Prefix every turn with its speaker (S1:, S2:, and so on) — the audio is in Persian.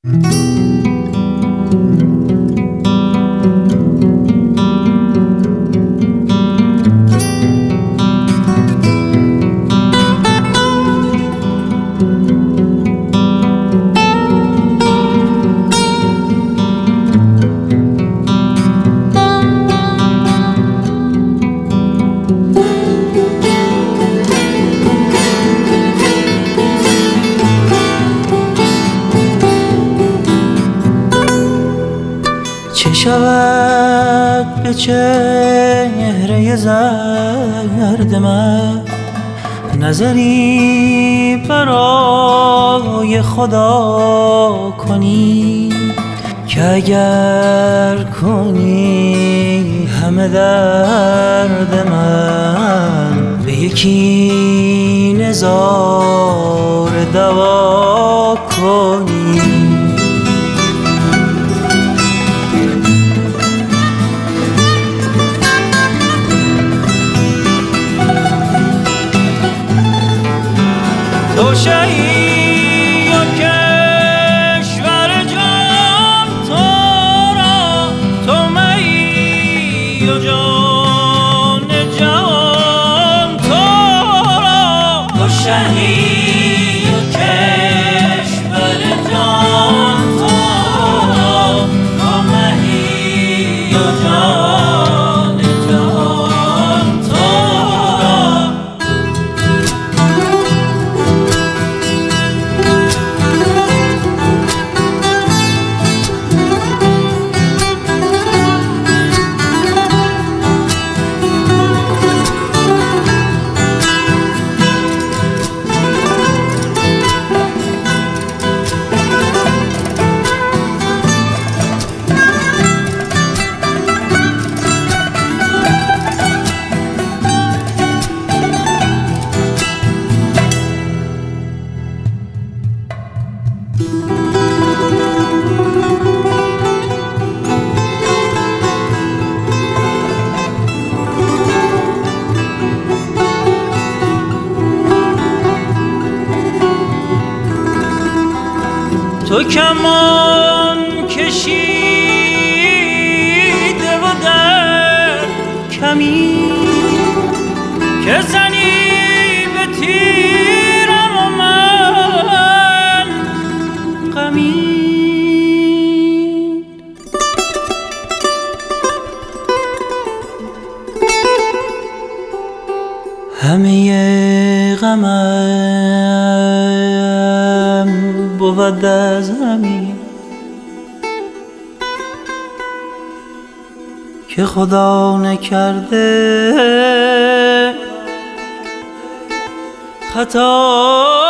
S1: چه شود به چهره زرد من، نظری برای خدا کنی که اگر کنی همه درد من به یکی نظاره دوا کنی. تو شهی و کشور جان تو را، تو می و جان جان تو را. تو شهی و کشور جان تو را، تو می و جان جان تو را. تو کمان کشیده و در کمی که زنی به تیرم و من غمین. همه غمم بود از همین که خدا نکرده خطا